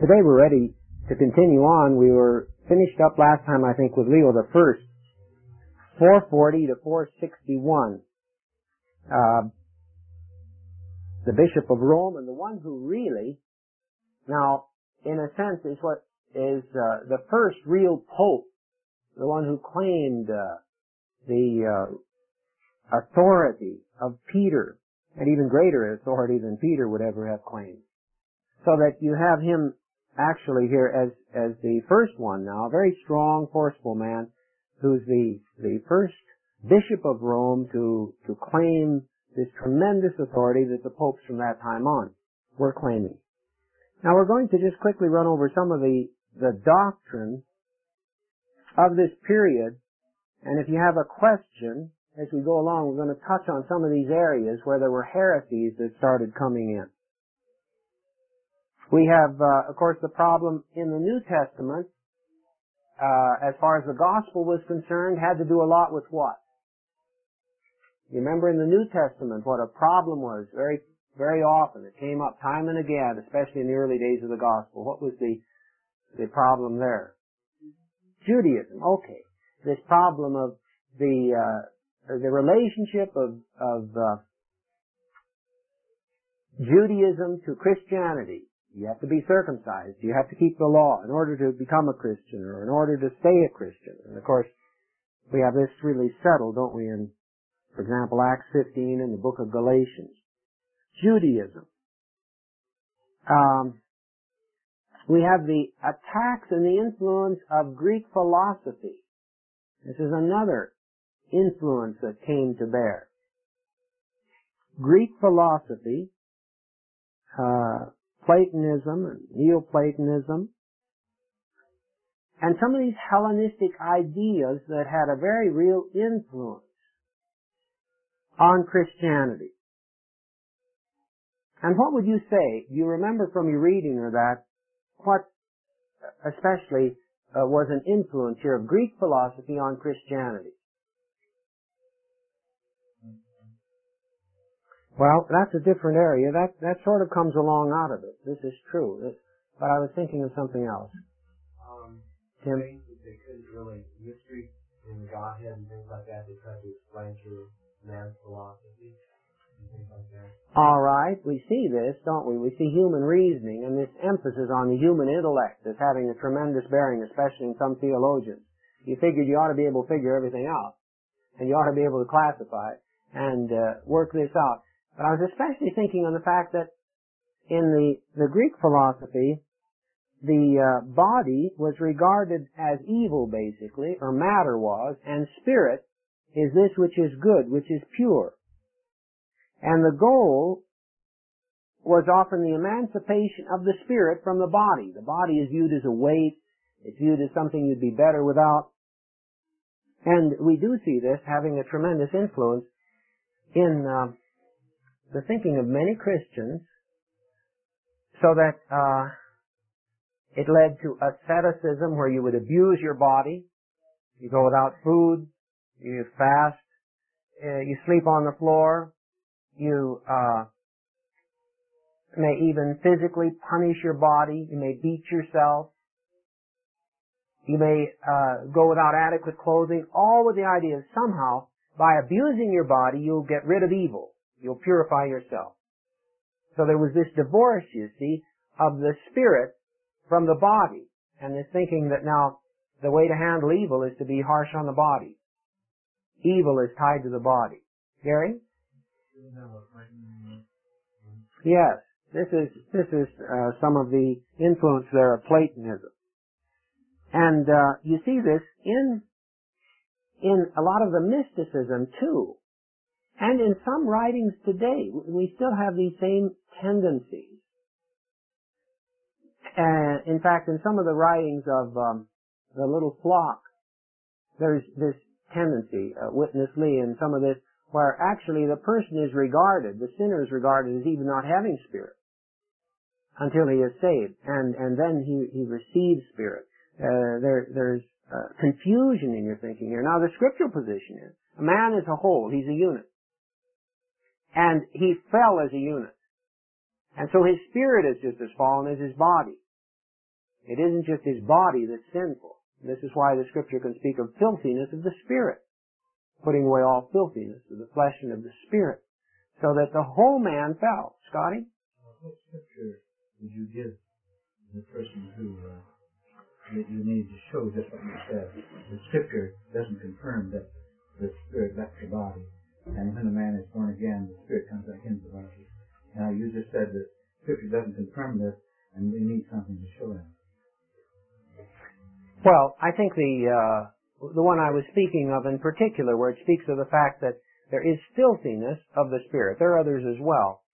Today we're ready to continue on. We were finished up last time, I think, with Leo the First, 440 to 461. The Bishop of Rome, and the one who really, now, in a sense, is what is the first real Pope, the one who claimed the authority of Peter, and even greater authority than Peter would ever have claimed. So that you have him actually here as the first one now, a very strong, forceful man, who's the first Bishop of Rome to claim this tremendous authority that the popes from that time on were claiming. Now we're going to just quickly run over some of the doctrine of this period, and if you have a question as we go along, we're going to touch on some of these areas where there were heresies that started coming in. We have, of course, the problem in the New Testament, as far as the gospel was concerned, had to do a lot with what? You remember in the New Testament what a problem was very, very often. It came up time and again, especially in the early days of the gospel. What was the problem there? Judaism. Okay. This problem of the relationship of Judaism to Christianity. You have to be circumcised. You have to keep the law in order to become a Christian or in order to stay a Christian. And of course, we have this really settled, don't we, in, for example, Acts 15 and the book of Galatians. Judaism. We have the attacks and the influence of Greek philosophy. This is another influence that came to bear. Greek philosophy, Platonism and Neoplatonism, and some of these Hellenistic ideas that had a very real influence on Christianity. And what would you say? You remember from your reading of that, what especially was an influence here of Greek philosophy on Christianity? Well, that's a different area. That sort of comes along out of it. This is true. But I was thinking of something else. Tim? Things that they couldn't really, mystery in Godhead and things like that, they tried to explain through man's philosophy and things like that. All right. We see this, don't we? We see human reasoning and this emphasis on the human intellect as having a tremendous bearing, especially in some theologians. You figured you ought to be able to figure everything out. And you ought to be able to classify and work this out. But I was especially thinking on the fact that in the Greek philosophy, the body was regarded as evil, basically, or matter was, and spirit is this which is good, which is pure. And the goal was often the emancipation of the spirit from the body. The body is viewed as a weight. It's viewed as something you'd be better without. And we do see this having a tremendous influence in the thinking of many Christians, so that it led to asceticism, where you would abuse your body. You go without food, you fast, you sleep on the floor, you may even physically punish your body, you may beat yourself, you may go without adequate clothing, all with the idea that somehow, by abusing your body, you'll get rid of evil. You'll purify yourself. So there was this divorce, you see, of the spirit from the body. And this thinking that now the way to handle evil is to be harsh on the body. Evil is tied to the body. Gary? Yes. This is some of the influence there of Platonism. And you see this in a lot of the mysticism too. And in some writings today, we still have these same tendencies. In fact, in some of the writings of the Little Flock, there's this tendency, Witness Lee, and some of this, where actually the person is regarded, the sinner is regarded as even not having spirit until he is saved, and then he receives spirit. There's confusion in your thinking here. Now, the scriptural position is, a man is a whole, he's a unit. And he fell as a unit. And so his spirit is just as fallen as his body. It isn't just his body that's sinful. This is why the Scripture can speak of filthiness of the Spirit, putting away all filthiness of the flesh and of the Spirit, so that the whole man fell. Scotty? What Scripture would you give the person who that you need to show just what you said? The Scripture doesn't confirm that the Spirit left the body, and when a man is born again, the Spirit comes back into the body. Now, you just said that Scripture doesn't confirm this, and they need something to show them. Well, I think the one I was speaking of in particular, where it speaks of the fact that there is filthiness of the Spirit. There are others as well.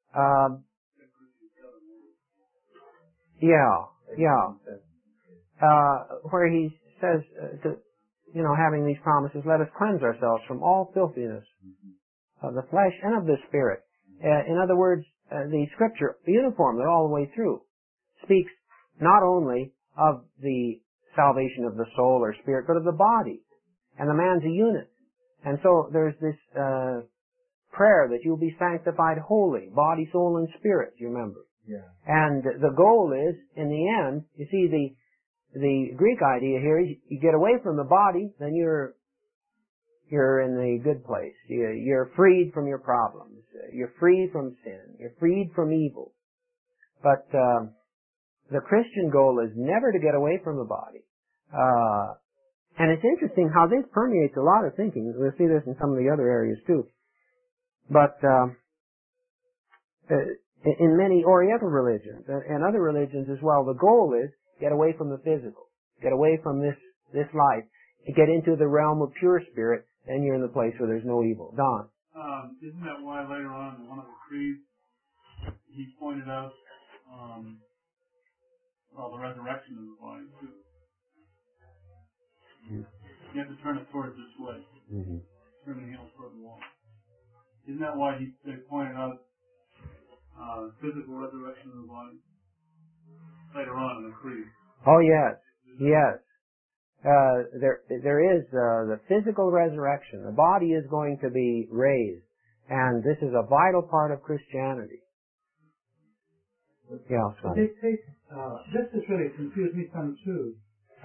Where he says, having these promises, let us cleanse ourselves from all filthiness of the flesh and of the Spirit. In other words, the Scripture, uniformly all the way through, speaks not only of the salvation of the soul or spirit, but of the body. And the man's a unit. And so there's this prayer that you'll be sanctified wholly, body, soul, and spirit, you remember. Yeah. And the goal is, in the end, you see the Greek idea here is you get away from the body, then you're in the good place. You're freed from your problems. You're freed from sin. You're freed from evil. But the Christian goal is never to get away from the body. And it's interesting how this permeates a lot of thinking. We'll see this in some of the other areas too. But in many Oriental religions and other religions as well, the goal is get away from the physical, get away from this life, and get into the realm of pure spirit, and you're in the place where there's no evil. Don? Isn't that why later on in one of the creeds he pointed out the resurrection of the body too? You have to turn it towards this way. Mm-hmm. Turn the heel toward the wall. Isn't that why they pointed out physical resurrection of the body later on in the creed? Oh yes, yes. There is the physical resurrection. The body is going to be raised, and this is a vital part of Christianity. Yeah, so they take this has really confused me some too.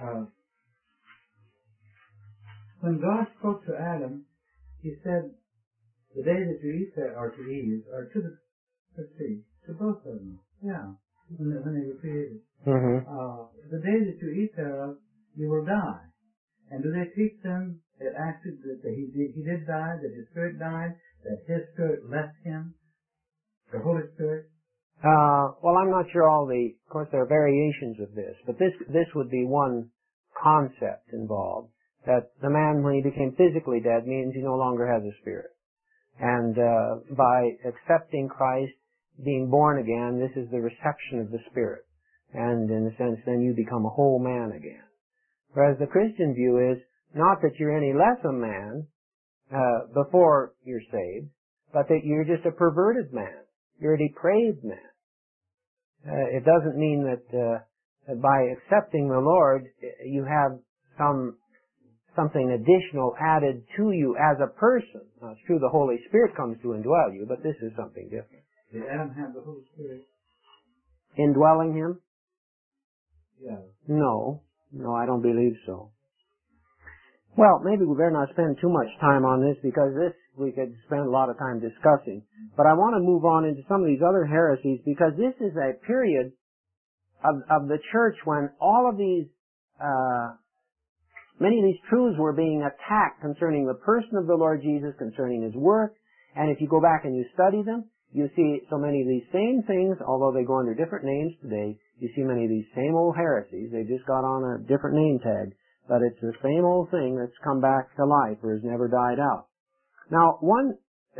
When God spoke to Adam, He said, "The day that you eat that, or to Eve, or to both of them, yeah, when they were created. Mm-hmm. The day that you eat thereof, you will die." And do they teach them that actually that he did die, that his spirit died, that his spirit left him, the Holy Spirit? Well, I'm not sure of course there are variations of this, but this would be one concept involved, that the man, when he became physically dead, means he no longer has a spirit. And by accepting Christ, being born again, this is the reception of the Spirit. And in a sense, then you become a whole man again. Whereas the Christian view is not that you're any less a man before you're saved, but that you're just a perverted man. You're a depraved man. It doesn't mean that by accepting the Lord, you have something additional added to you as a person. Now, it's true the Holy Spirit comes to indwell you, but this is something different. Did Adam have the Holy Spirit? Indwelling him? Yeah. No, I don't believe so. Well, maybe we better not spend too much time on this, because this we could spend a lot of time discussing. But I want to move on into some of these other heresies, because this is a period of the church when all of these many of these truths were being attacked concerning the person of the Lord Jesus, concerning His work. And if you go back and you study them, you see so many of these same things, although they go under different names today. You see many of these same old heresies. They just got on a different name tag. But it's the same old thing that's come back to life or has never died out. Now, one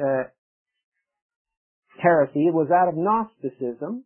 heresy was that of Gnosticism,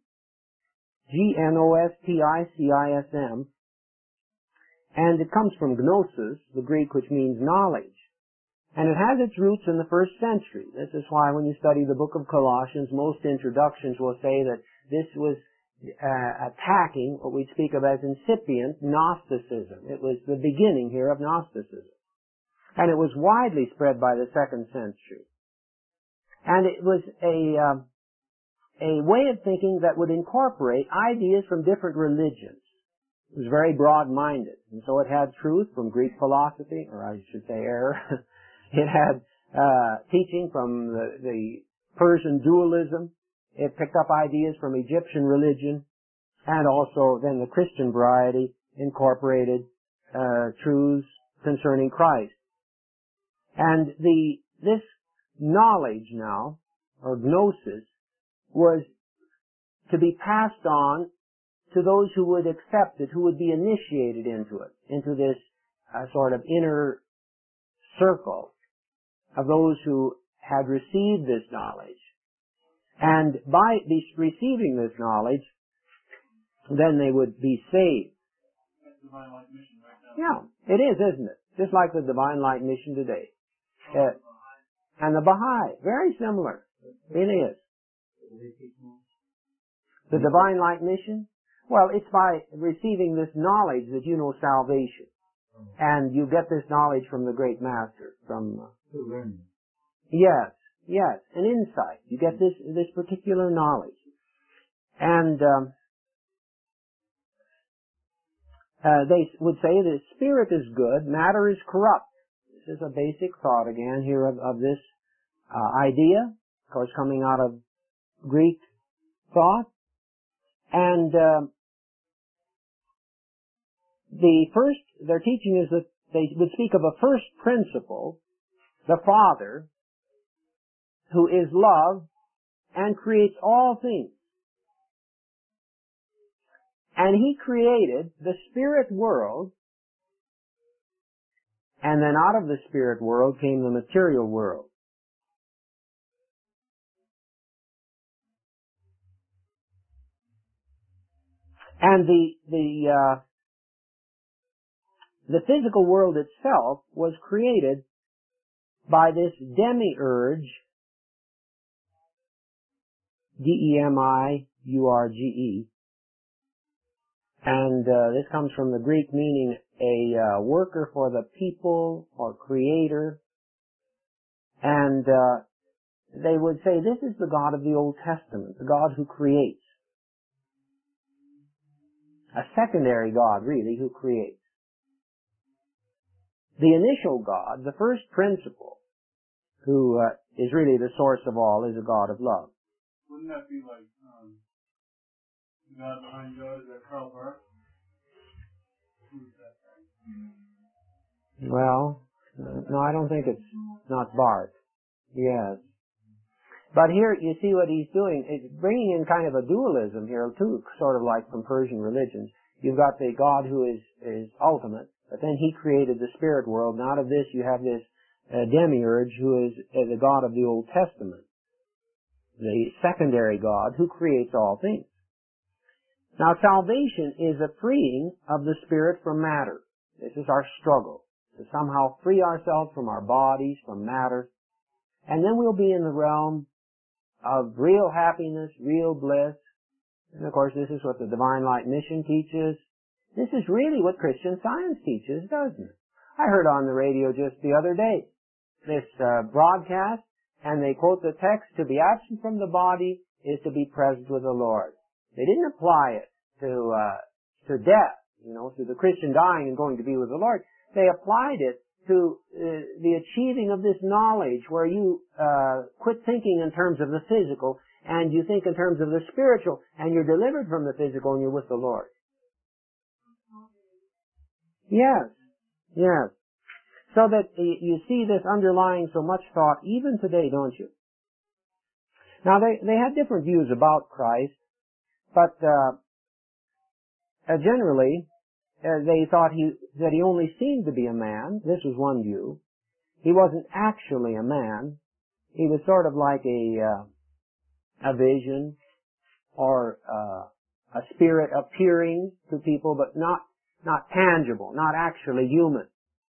Gnosticism, and it comes from gnosis, the Greek, which means knowledge. And it has its roots in the first century. This is why when you study the book of Colossians, most introductions will say that this was attacking what we'd speak of as incipient Gnosticism. It was the beginning here of Gnosticism. And it was widely spread by the second century. And it was a way of thinking that would incorporate ideas from different religions. It was very broad-minded. And so it had truth from Greek philosophy, or I should say error. It had teaching from the Persian dualism. It picked up ideas from Egyptian religion, and also then the Christian variety incorporated truths concerning Christ. And this knowledge now, or gnosis, was to be passed on to those who would accept it, who would be initiated into it, into this sort of inner circle of those who had received this knowledge. And by receiving this knowledge, then they would be saved. That's Divine Light Mission right now. Yeah, it is, isn't it? Just like the Divine Light Mission today. And the Baha'i, very similar. It is. The Divine Light Mission? Well, it's by receiving this knowledge that you know salvation. And you get this knowledge from the great master, from... Yes, an insight. You get this particular knowledge. And they would say that spirit is good, matter is corrupt. This is a basic thought again here of this idea, of course coming out of Greek thought. And their teaching is that they would speak of a first principle, the Father, who is love and creates all things. And He created the spirit world, and then out of the spirit world came the material world. And the physical world itself was created by this demiurge, D-E-M-I-U-R-G-E. And this comes from the Greek meaning a worker for the people or creator. And they would say this is the God of the Old Testament, the God who creates. A secondary God, really, who creates. The initial God, the first principle, who is really the source of all, is a God of love. Wouldn't that be like the God behind God? Is that Karl Barth? Who's that guy? Well, no, I don't think it's not Barth. Yes. But here, you see what he's doing, is bringing in kind of a dualism here, too, sort of like from Persian religions. You've got the God who is ultimate, but then He created the spirit world, and out of this you have this demiurge who is the God of the Old Testament, the secondary God who creates all things. Now, salvation is a freeing of the spirit from matter. This is our struggle, to somehow free ourselves from our bodies, from matter, and then we'll be in the realm of real happiness, real bliss. And of course, this is what the Divine Light Mission teaches. This is really what Christian Science teaches, doesn't it? I heard on the radio just the other day this broadcast, and they quote the text, "To be absent from the body is to be present with the Lord." They didn't apply it to death, to the Christian dying and going to be with the Lord. They applied it to the achieving of this knowledge where you quit thinking in terms of the physical and you think in terms of the spiritual, and you're delivered from the physical and you're with the Lord. Yes. So that you see this underlying so much thought even today, don't you? Now they had different views about Christ, but generally they thought that he only seemed to be a man. This was one view. He wasn't actually a man. He was sort of like a vision or a spirit appearing to people, but not tangible, not actually human.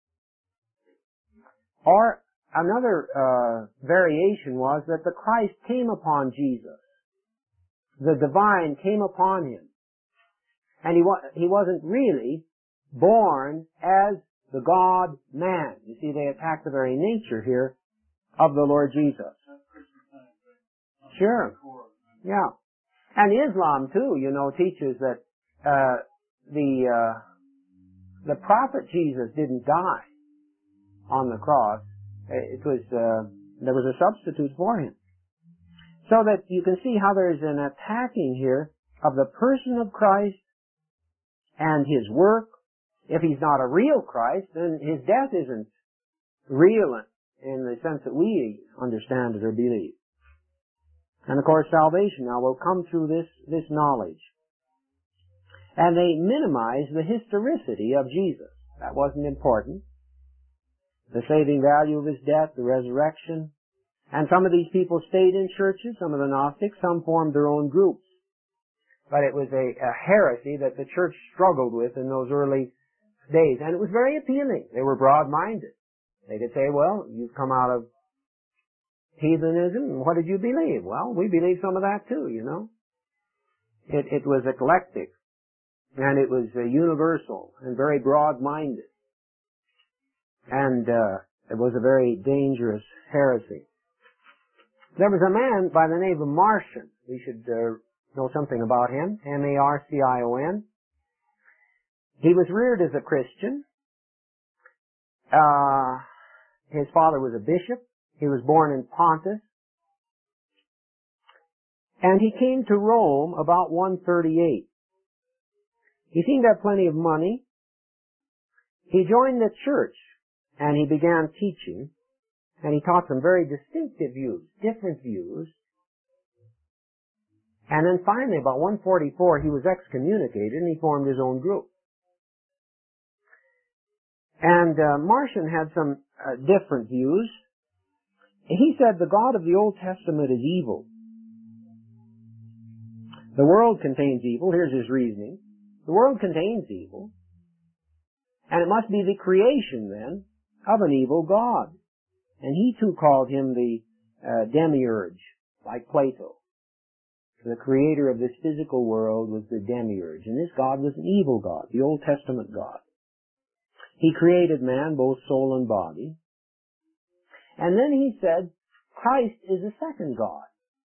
Or another variation was that the Christ came upon Jesus. The divine came upon him. And he wasn't really born as the God-man. You see, they attack the very nature here of the Lord Jesus. Sure. Yeah. And Islam, too, teaches that the prophet Jesus didn't die on the cross. It was there was a substitute for him. So that you can see how there's an attacking here of the person of Christ and his work. If he's not a real Christ, then his death isn't real in the sense that we understand it or believe. And of course salvation now will come through this knowledge. And they minimize the historicity of Jesus. That wasn't important. The saving value of his death, the resurrection. And some of these people stayed in churches, some of the Gnostics, some formed their own groups. But it was a heresy that the church struggled with in those early days. And it was very appealing. They were broad-minded. They could say, well, you've come out of heathenism, and what did you believe? Well, we believe some of that too, you know. It was eclectic, and it was universal, and very broad-minded. And it was a very dangerous heresy. There was a man by the name of Marcion. We should know something about him. Marcion. He was reared as a Christian. His father was a bishop. He was born in Pontus. And he came to Rome about 138. He seemed to have plenty of money. He joined the church and he began teaching. And he taught some very distinctive views, different views. And then finally, about 144, he was excommunicated and he formed his own group. And Marcion had some different views. He said the God of the Old Testament is evil. The world contains evil. Here's his reasoning. The world contains evil. And it must be the creation, then, of an evil God. And he too called him the demiurge, like Plato. The creator of this physical world was the demiurge. And this God was an evil God, the Old Testament God. He created man, both soul and body. And then he said, Christ is a second God.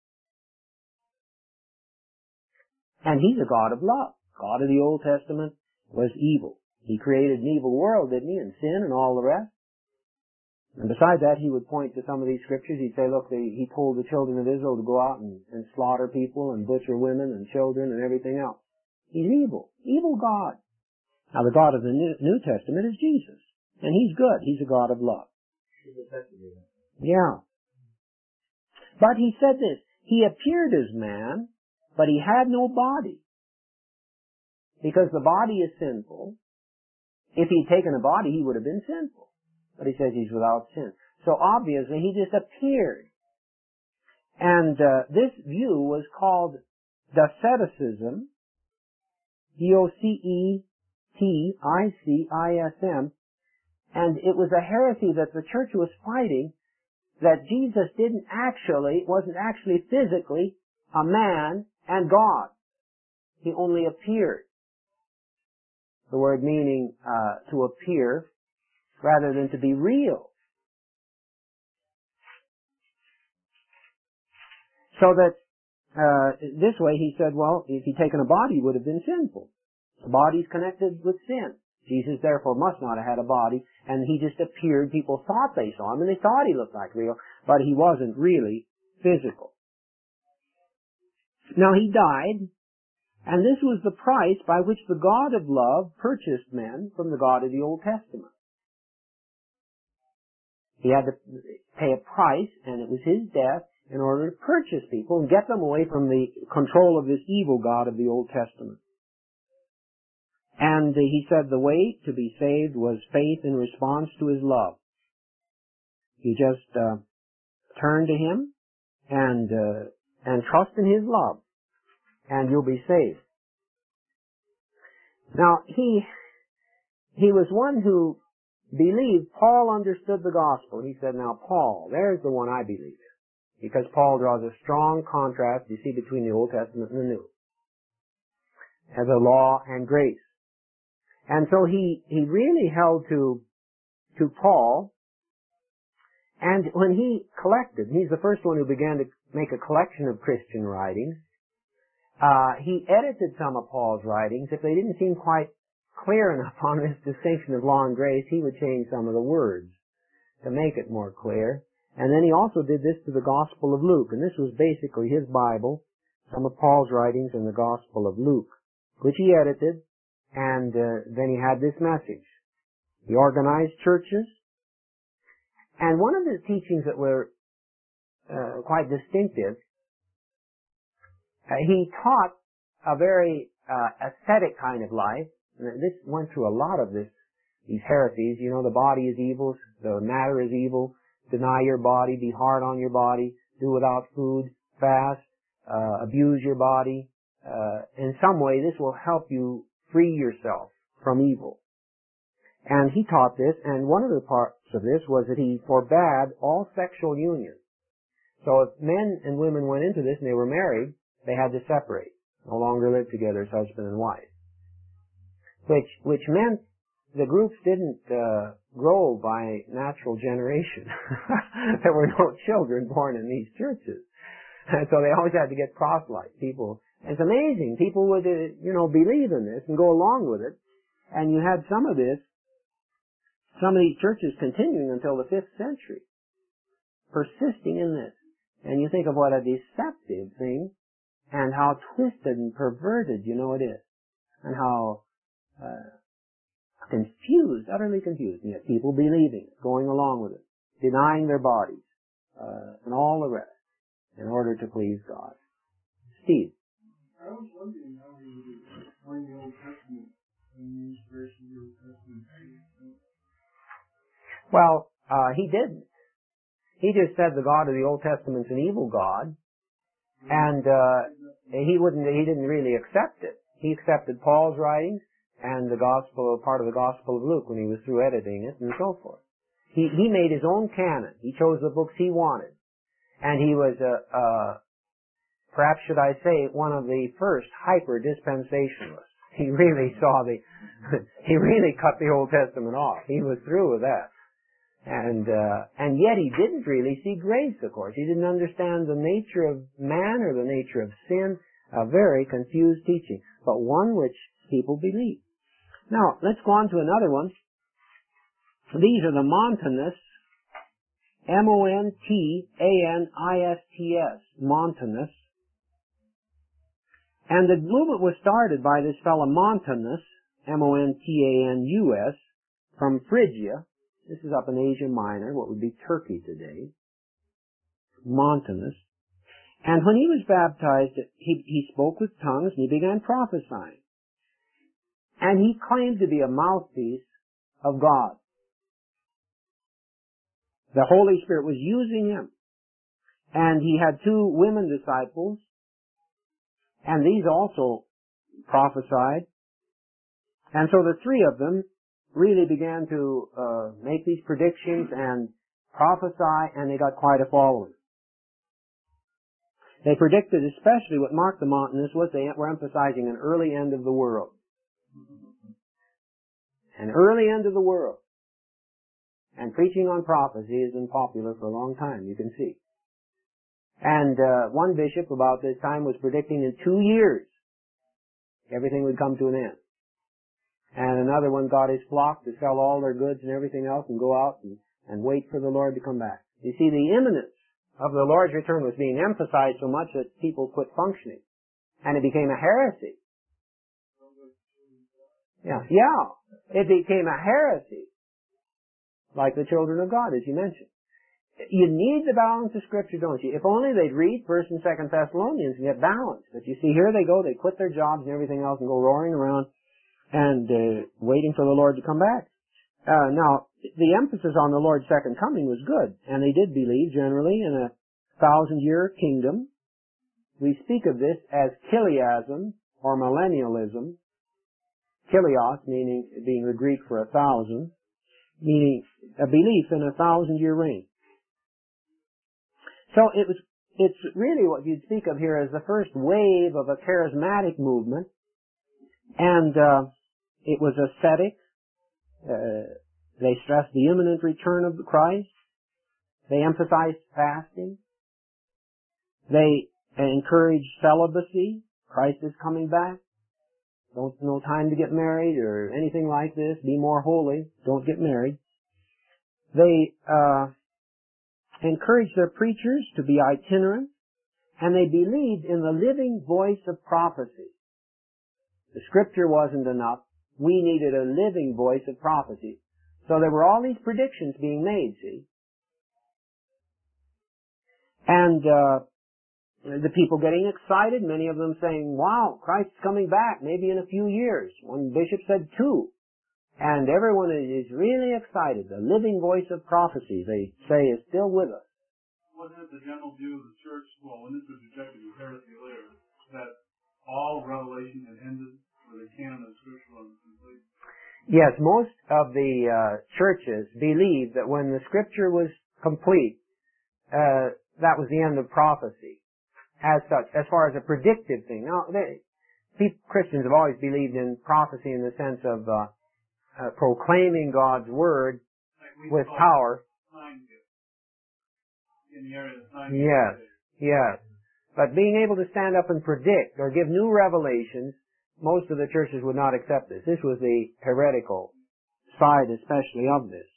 And he's a God of love. God of the Old Testament was evil. He created an evil world, didn't he? And sin and all the rest. And besides that, he would point to some of these scriptures. He'd say, look, he told the children of Israel to go out and slaughter people and butcher women and children and everything else. He's evil. Evil God. Now, the God of the New Testament is Jesus. And he's good. He's a God of love. Yeah. But he said this. He appeared as man, but he had no body. Because the body is sinful. If he'd taken a body, he would have been sinful. But he says he's without sin. So obviously he just appeared. And this view was called Doceticism. Doceticism. And it was a heresy that the church was fighting, that Jesus wasn't actually physically a man and God. He only appeared. The word meaning to appear rather than to be real. So that this way he said, well, if he'd taken a body, he would have been sinful. The body's connected with sin. Jesus therefore must not have had a body, and he just appeared. People thought they saw him, and they thought he looked like real, but he wasn't really physical. Now he died, and this was the price by which the God of love purchased men from the God of the Old Testament. He had to pay a price, and it was his death in order to purchase people and get them away from the control of this evil God of the Old Testament. And he said the way to be saved was faith in response to his love. You just turn to him and trust in his love, and you'll be saved. Now, he was one who believed Paul understood the gospel. He said, now Paul, there's the one I believe in. Because Paul draws a strong contrast, you see, between the Old Testament and the New. As a law and grace. And so he really held to Paul. And when he collected, he's the first one who began to make a collection of Christian writings. he edited some of Paul's writings. If they didn't seem quite clear enough on this distinction of law and grace, he would change some of the words to make it more clear. And then he also did this to the Gospel of Luke, and this was basically his Bible, some of Paul's writings in the Gospel of Luke, which he edited, and then he had this message. He organized churches, and one of the teachings that were quite distinctive, he taught a very ascetic kind of life. And this went through a lot of these heresies. You know, the body is evil, the matter is evil, deny your body, be hard on your body, do without food, fast, abuse your body. In some way, this will help you free yourself from evil. And he taught this, and one of the parts of this was that he forbade all sexual union. So if men and women went into this and they were married, they had to separate, no longer live together as husband and wife. Which meant the groups didn't grow by natural generation. There were no children born in these churches. And so they always had to get proselytes, people. And it's amazing. People would, believe in this and go along with it. And you had some of these churches continuing until the 5th century, persisting in this. And you think of what a deceptive thing, and how twisted and perverted, it is. And how confused, utterly confused, and yet people believing it, going along with it, denying their bodies, and all the rest, in order to please God. Steve? I was wondering how he would explain the Old Testament and the inspiration of the Old Testament. Well, he didn't. He just said the God of the Old Testament's an evil God, and he didn't really accept it. He accepted Paul's writings and the part of the Gospel of Luke when he was through editing it and so forth. He made his own canon. He chose the books he wanted. And he was, perhaps should I say, one of the first hyper-dispensationalists. He really he really cut the Old Testament off. He was through with that. And yet he didn't really see grace, of course. He didn't understand the nature of man or the nature of sin. A very confused teaching, but one which people believe. Now, let's go on to another one. These are the Montanists, Montanists, Montanists. And the movement was started by this fellow Montanus, Montanus, from Phrygia. This is up in Asia Minor, what would be Turkey today. Montanus. And when he was baptized, he spoke with tongues and he began prophesying. And he claimed to be a mouthpiece of God. The Holy Spirit was using him. And he had 2 women disciples, and these also prophesied. And so the 3 of them really began to make these predictions and prophesy, and they got quite a following. They predicted, especially what marked the Montanists, was they were emphasizing an early end of the world. An early end of the world. And preaching on prophecy has been popular for a long time, you can see. And one bishop about this time was predicting in 2 years everything would come to an end. And another one got his flock to sell all their goods and everything else and go out and wait for the Lord to come back. You see, the imminence of the Lord's return was being emphasized so much that people quit functioning. And it became a heresy. Yeah, it became a heresy. Like the children of God, as you mentioned. You need the balance of Scripture, don't you? If only they'd read 1st and 2nd Thessalonians and get balance. But you see, here they go, they quit their jobs and everything else and go roaring around and waiting for the Lord to come back. Now, the emphasis on the Lord's second coming was good, and they did believe generally in a 1,000-year kingdom. We speak of this as Chiliasm or millennialism. Chilios meaning being the Greek for 1,000, meaning a belief in a 1,000-year reign. So it's really what you'd speak of here as the first wave of a charismatic movement, and it was ascetic. They stressed the imminent return of the Christ. They emphasized fasting. They encouraged celibacy, Christ is coming back. No time to get married or anything like this. Be more holy. Don't get married. They encouraged their preachers to be itinerant, and they believed in the living voice of prophecy. The scripture wasn't enough. We needed a living voice of prophecy. So there were all these predictions being made, see? And the people getting excited, many of them saying, wow, Christ's coming back, maybe in a few years. One bishop said 2. And everyone is really excited. The living voice of prophecy, they say, is still with us. Wasn't it the general view of the church, well, when this was rejected as heresy later, that all revelation had ended, or the canon of Scripture was complete? Yes, most of the churches believed that when the Scripture was complete, that was the end of prophecy, as such, as far as a predictive thing. Now, Christians have always believed in prophecy in the sense of proclaiming God's Word with power. In the area of sign Yes, yes. But being able to stand up and predict or give new revelations, most of the churches would not accept this. This was the heretical side especially of this.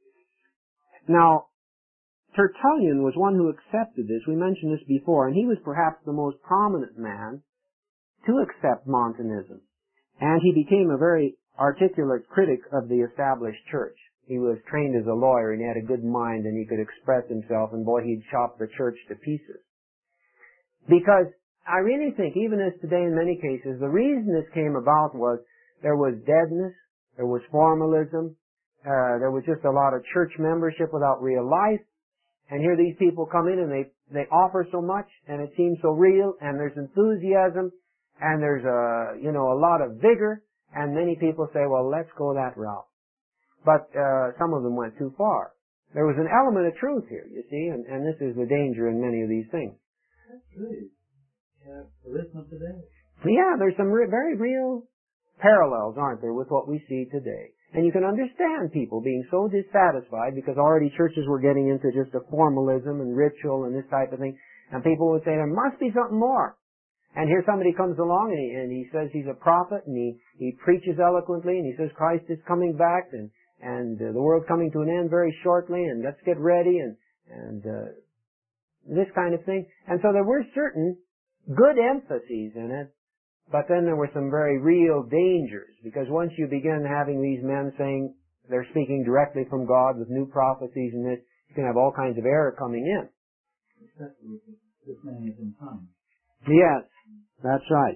Now, Tertullian was one who accepted this. We mentioned this before, and he was perhaps the most prominent man to accept Montanism. And he became a very articulate critic of the established church. He was trained as a lawyer, and he had a good mind, and he could express himself, and boy, he'd chop the church to pieces. Because I really think, even as today in many cases, the reason this came about was there was deadness, there was formalism, there was just a lot of church membership without real life, and here these people come in and they offer so much, and it seems so real, and there's enthusiasm, and there's a lot of vigor, and many people say, well, let's go that route. But some of them went too far. There was an element of truth here, you see, and this is the danger in many of these things. That's good. Yeah, listen today. Yeah, there's some very real parallels, aren't there, with what we see today. And you can understand people being so dissatisfied because already churches were getting into just a formalism and ritual and this type of thing. And people would say, there must be something more. And here somebody comes along and he says he's a prophet and he preaches eloquently and he says Christ is coming back and the world's coming to an end very shortly and let's get ready and this kind of thing. And so there were certain good emphases in it, but then there were some very real dangers, because once you begin having these men saying they're speaking directly from God with new prophecies and this, you can have all kinds of error coming in. Especially if this man is in time. Yes, that's right.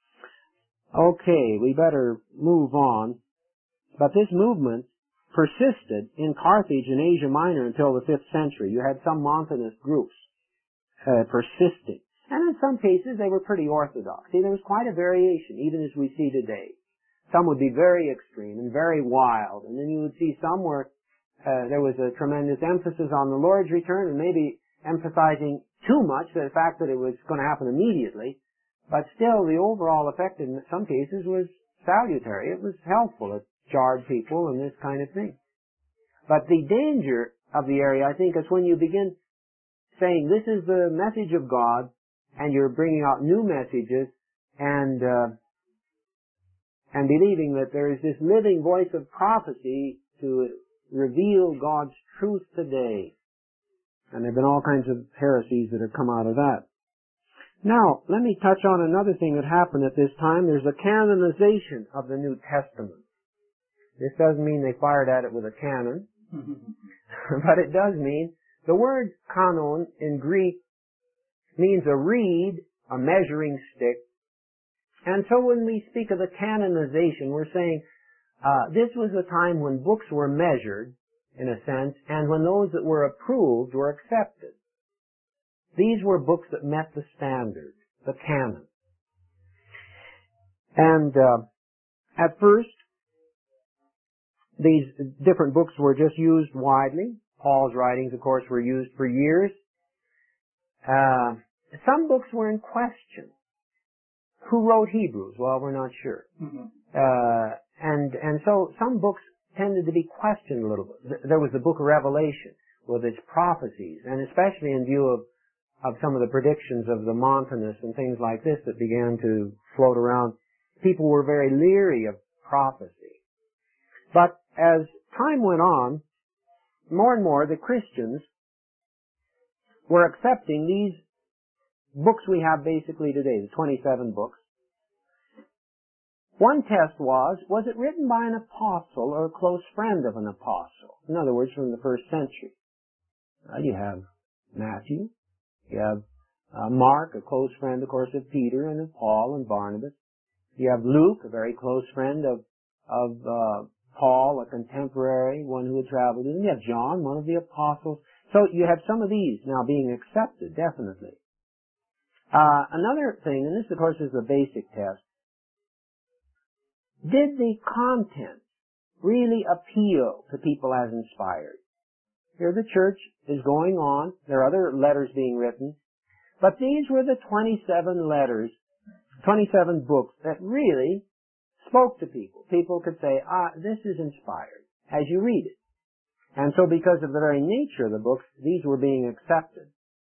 Okay, we better move on. But this movement persisted in Carthage and Asia Minor until the 5th century. You had some Montanist groups persisting. And in some cases, they were pretty orthodox. See, there was quite a variation, even as we see today. Some would be very extreme and very wild. And then you would see some where there was a tremendous emphasis on the Lord's return and maybe emphasizing too much the fact that it was going to happen immediately. But still, the overall effect in some cases was salutary. It was helpful. It jarred people and this kind of thing. But the danger of the area, I think, is when you begin saying this is the message of God, and you're bringing out new messages and believing that there is this living voice of prophecy to reveal God's truth today. And there have been all kinds of heresies that have come out of that. Now, let me touch on another thing that happened at this time. There's a canonization of the New Testament. This doesn't mean they fired at it with a cannon, but it does mean the word kanon in Greek means a reed, a measuring stick. And so when we speak of the canonization, we're saying this was a time when books were measured, in a sense, and when those that were approved were accepted. These were books that met the standard, the canon. And at first, these different books were just used widely. Paul's writings, of course, were used for years. Some books were in question. Who wrote Hebrews? Well, we're not sure. And so some books tended to be questioned a little bit. There was the book of Revelation with its prophecies, and especially in view of some of the predictions of the Montanists and things like this that began to float around, people were very leery of prophecy. But as time went on, more and more the Christians were accepting these books we have basically today, the 27 books. One test was it written by an apostle or a close friend of an apostle? In other words, from the first century. You have Matthew, you have Mark, a close friend, of course, of Peter and of Paul and Barnabas. You have Luke, a very close friend of Paul, a contemporary, one who had traveled with him. You have John, one of the apostles. So you have some of these now being accepted, definitely. Another thing, and this, of course, is the basic test. Did the content really appeal to people as inspired? Here the church is going on. There are other letters being written. But these were the 27 letters, 27 books that really spoke to people. People could say, this is inspired as you read it. And so because of the very nature of the books, these were being accepted.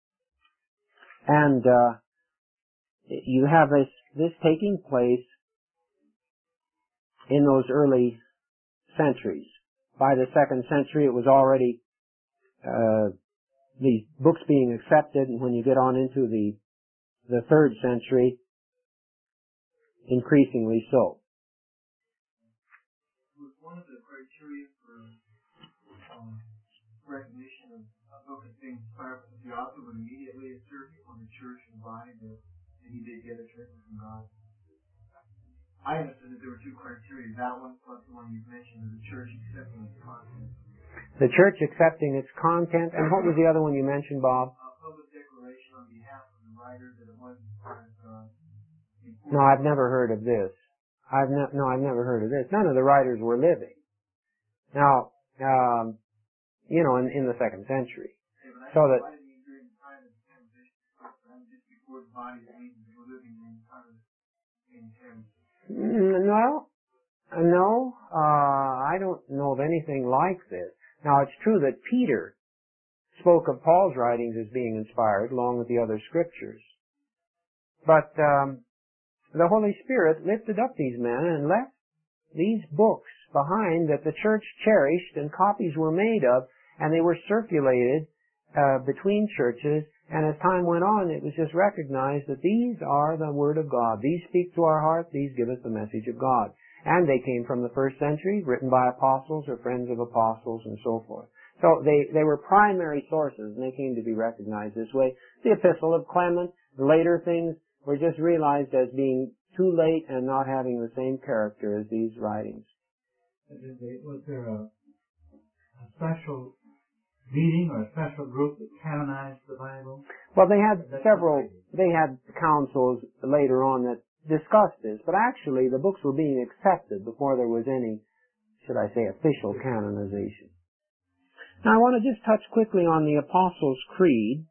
And you have this taking place in those early centuries. By the second century, it was already these books being accepted, and when you get on into the third century, increasingly so. Was one of the criteria for recognition of a book as being inspired that the author would immediately assert on the church and body that he did get it written from God? I understood that there were two criteria, that one plus the one you've mentioned, the church accepting its content. The church accepting its content, and what was the other one you mentioned, Bob? A public declaration on behalf of the writer that it wasn't as No, I've never heard of this. I've never heard of this. None of the writers were living. Now, in the second century. Yeah, so that during the time of the transition, just before the body that they were living in the time of No, I don't know of anything like this. Now, it's true that Peter spoke of Paul's writings as being inspired, along with the other scriptures. But the Holy Spirit lifted up these men and left these books behind that the church cherished and copies were made of, and they were circulated between churches. And as time went on, it was just recognized that these are the Word of God. These speak to our heart. These give us the message of God. And they came from the first century, written by apostles or friends of apostles and so forth. So they were primary sources, and they came to be recognized this way. The Epistle of Clement, the later things, were just realized as being too late and not having the same character as these writings. Was there a special meeting or a special group that canonized the Bible? Well, they had councils later on that discussed this, but actually the books were being accepted before there was any, should I say, official canonization. Now I want to just touch quickly on the Apostles' Creed.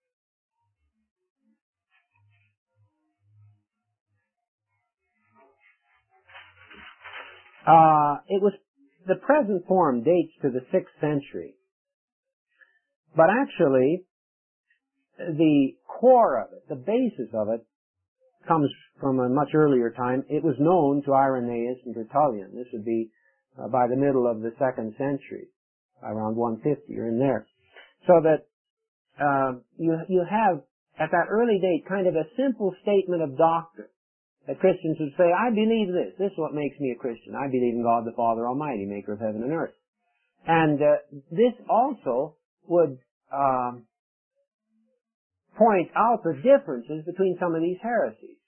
The present form dates to the 6th century. But actually, the core of it, the basis of it, comes from a much earlier time. It was known to Irenaeus and Tertullian. This would be by the middle of the 2nd century, around 150 or in there. So that you have, at that early date, kind of a simple statement of doctrine. That Christians would say, I believe this. This is what makes me a Christian. I believe in God the Father Almighty, maker of heaven and earth. And this also would point out the differences between some of these heresies.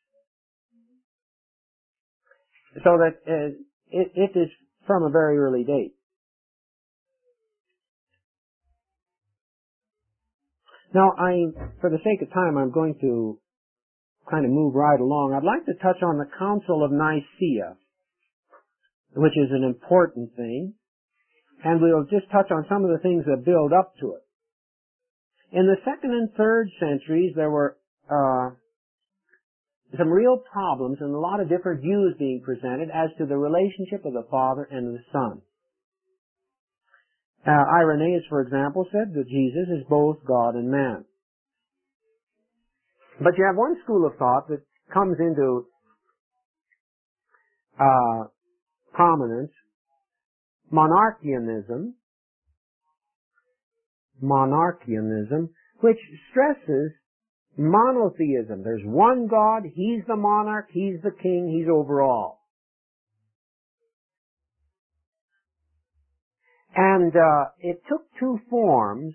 So that it is from a very early date. Now, for the sake of time, I'm going to kind of move right along. I'd like to touch on the Council of Nicaea, which is an important thing, and we'll just touch on some of the things that build up to it. In the 2nd and 3rd centuries, there were some real problems and a lot of different views being presented as to the relationship of the Father and the Son. Irenaeus, for example, said that Jesus is both God and man. But you have one school of thought that comes into prominence, monarchianism, which stresses monotheism. There's one God, He's the monarch, He's the king, He's over all. And it took two forms,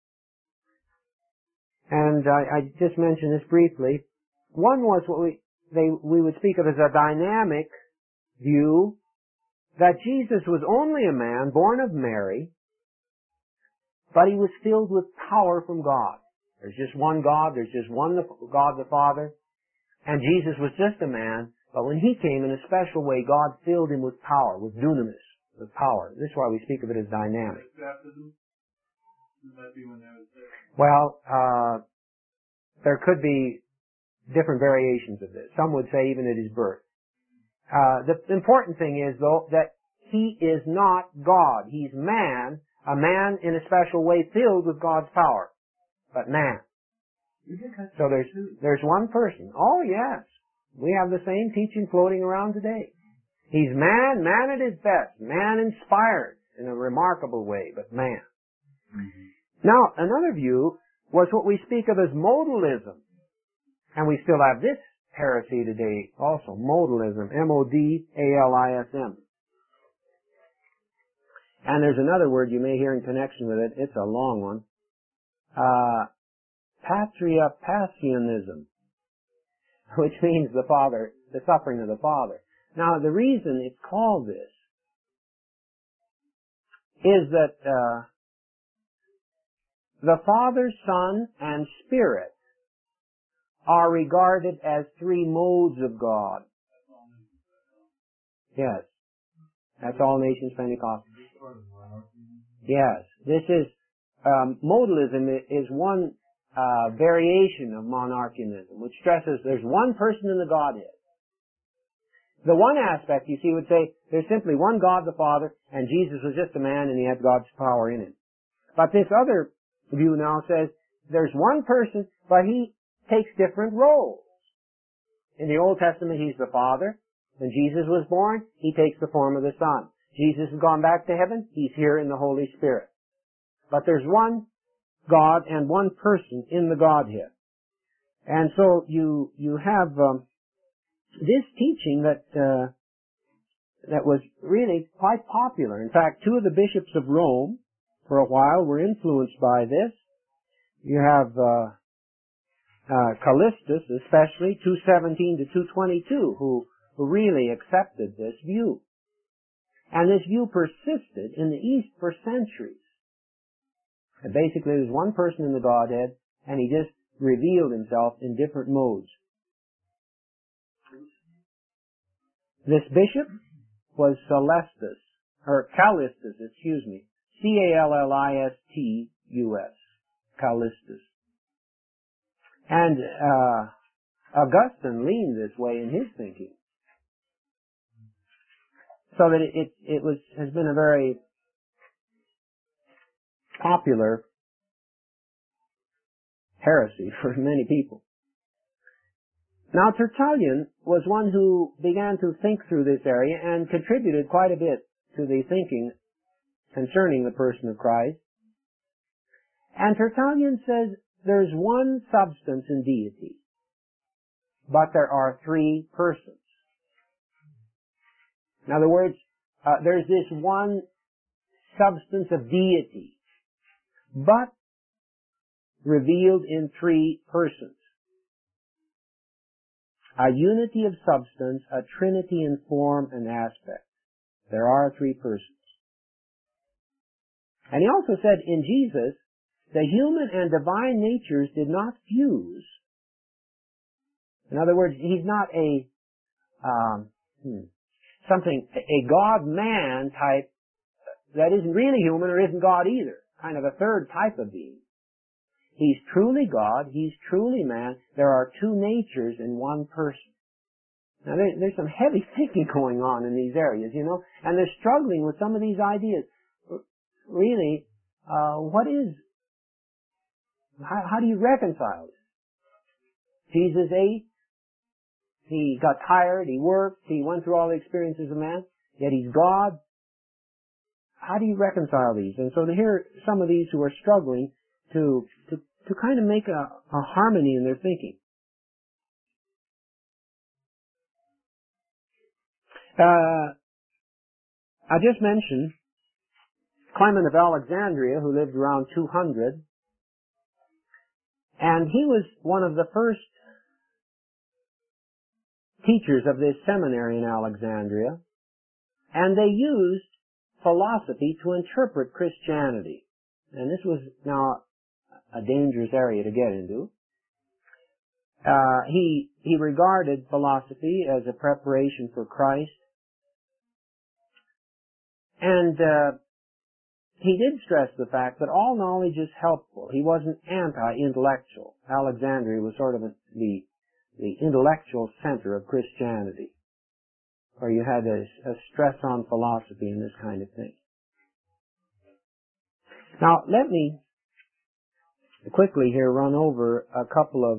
and I just mentioned this briefly. One was what we would speak of as a dynamic view, that Jesus was only a man born of Mary, but He was filled with power from God. There's just one God, there's just one God the Father, and Jesus was just a man, but when He came in a special way, God filled Him with power, with dunamis, with power. This is why we speak of it as dynamic. Baptism? Would that be when that was there? Well, there could be different variations of this. Some would say even at His birth. The important thing is, though, that He is not God. He's man, a man in a special way filled with God's power, but man. So there's one person. Oh yes, we have the same teaching floating around today. He's man at his best, man inspired in a remarkable way, but man. Mm-hmm. Now, another view was what we speak of as modalism, and we still have this heresy today also, modalism, M-O-D-A-L-I-S-M. And there's another word you may hear in connection with it. It's a long one. Patripassianism, which means the suffering of the Father. Now, the reason it's called this is that the Father, Son, and Spirit are regarded as three modes of God. Yes. That's all nations Pentecostal. Yes. This is, modalism is one variation of monarchianism, which stresses there's one person in the Godhead. The one aspect, you see, would say there's simply one God the Father, and Jesus was just a man and He had God's power in Him. But this other view now says there's one person, but He takes different roles. In the Old Testament, He's the Father. When Jesus was born, He takes the form of the Son. Jesus has gone back to heaven. He's here in the Holy Spirit. But there's one God and one person in the Godhead. And so you have this teaching that was really quite popular. In fact, two of the bishops of Rome, for a while, were influenced by this. You have Callistus, especially, 217 to 222, who really accepted this view. And this view persisted in the East for centuries. And basically, there's one person in the Godhead, and He just revealed Himself in different modes. This bishop was Callistus, C-A-L-L-I-S-T-U-S, Callistus. And Augustine leaned this way in his thinking. So that it has been a very popular heresy for many people. Now, Tertullian was one who began to think through this area and contributed quite a bit to the thinking concerning the person of Christ. And Tertullian says there's one substance in deity, but there are three persons. In other words, there's this one substance of deity, but revealed in three persons. A unity of substance, a trinity in form and aspect. There are three persons. And he also said in Jesus, the human and divine natures did not fuse. In other words, He's not a God-man type that isn't really human or isn't God either. Kind of a third type of being. He's truly God. He's truly man. There are two natures in one person. Now, there's some heavy thinking going on in these areas, you know, and they're struggling with some of these ideas. Really, how do you reconcile this? Jesus ate, he got tired, he worked, he went through all the experiences of man, yet he's God. How do you reconcile these? And so to hear some of these who are struggling to kind of make a harmony in their thinking. I just mentioned Clement of Alexandria, who lived around 200, and he was one of the first teachers of this seminary in Alexandria, and they used philosophy to interpret Christianity. And this was now a dangerous area to get into. He regarded philosophy as a preparation for Christ, and he did stress the fact that all knowledge is helpful. He wasn't anti-intellectual. Alexandria was sort of the intellectual center of Christianity, where you had a stress on philosophy and this kind of thing. Now, let me quickly here run over a couple of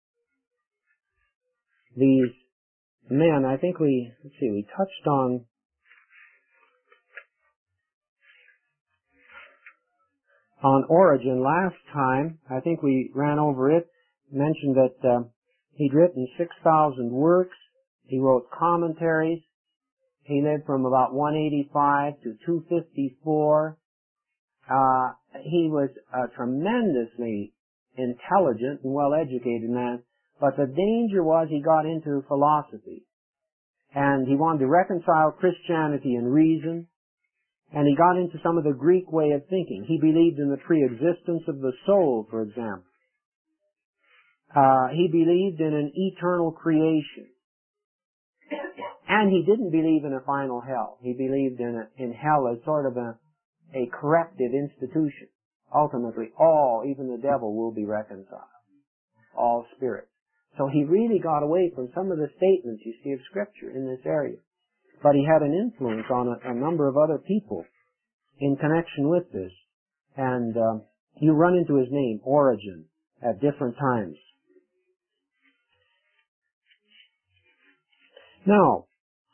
these men. I think we touched on Origen last time. I think we ran over it, mentioned that he'd written 6,000 works. He wrote commentaries. He lived from about 185 to 254. He was a tremendously intelligent and well-educated man, but the danger was he got into philosophy. And he wanted to reconcile Christianity and reason, and he got into some of the Greek way of thinking. He believed in the pre-existence of the soul, for example. He believed in an eternal creation. And he didn't believe in a final hell. He believed in hell as sort of a corrective institution. Ultimately, even the devil will be reconciled. All spirits. So he really got away from some of the statements you see of Scripture in this area. But he had an influence on a number of other people in connection with this. And you run into his name, Origen, at different times. Now,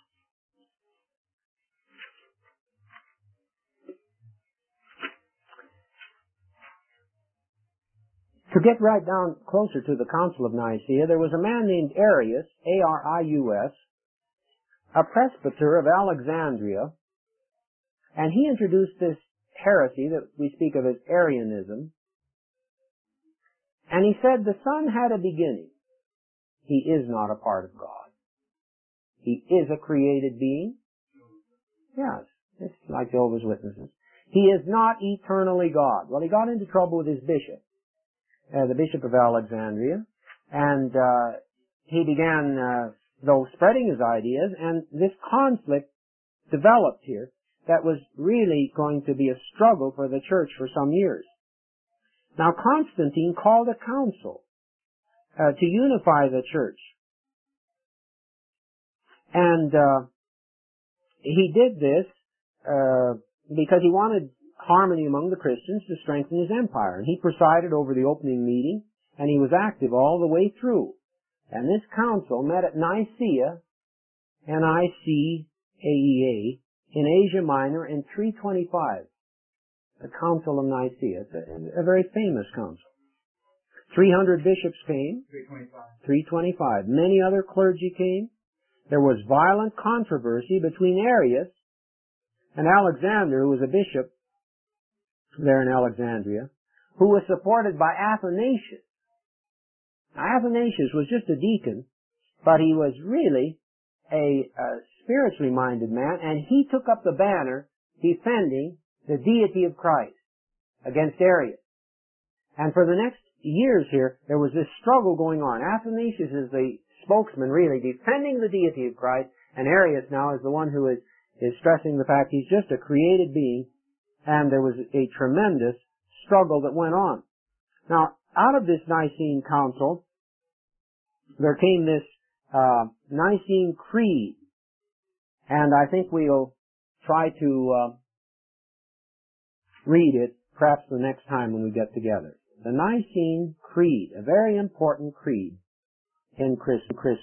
to get right down closer to the Council of Nicaea, there was a man named Arius, A-R-I-U-S, a presbyter of Alexandria, and he introduced this heresy that we speak of as Arianism, and he said the Son had a beginning. He is not a part of God. He is a created being. Yes, it's like Jehovah's Witnesses. He is not eternally God. Well, he got into trouble with his bishop, the Bishop of Alexandria, and he began, though, spreading his ideas, and this conflict developed here that was really going to be a struggle for the church for some years. Now, Constantine called a council to unify the church, and he did this because he wanted harmony among the Christians to strengthen his empire. And he presided over the opening meeting, and he was active all the way through. And this council met at Nicaea, N-I-C-A-E-A, in Asia Minor in 325. The Council of Nicaea. It's a very famous council. 300 bishops came. 325. Many other clergy came. There was violent controversy between Arius and Alexander, who was a bishop there in Alexandria, who was supported by Athanasius. Now, Athanasius was just a deacon, but he was really a spiritually minded man, and he took up the banner defending the deity of Christ against Arius. And for the next years here, there was this struggle going on. Athanasius is the spokesman, really, defending the deity of Christ, and Arius now is the one who is stressing the fact he's just a created being, and there was a tremendous struggle that went on. Now, out of this Nicene Council, there came this Nicene Creed, and I think we'll try to read it perhaps the next time when we get together. The Nicene Creed, a very important creed. in Christ